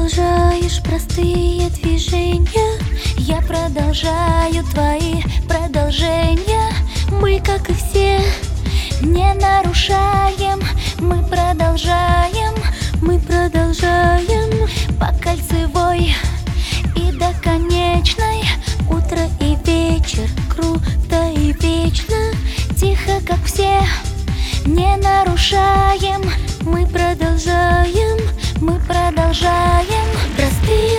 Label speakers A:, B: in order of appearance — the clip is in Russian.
A: продолжаешь простые движения, я продолжаю твои продолжения. Мы, как и все, не нарушаем, мы продолжаем по кольцевой и до конечной. Утро и вечер, круто и вечно, тихо, как все, не нарушаем, мы продолжаем простые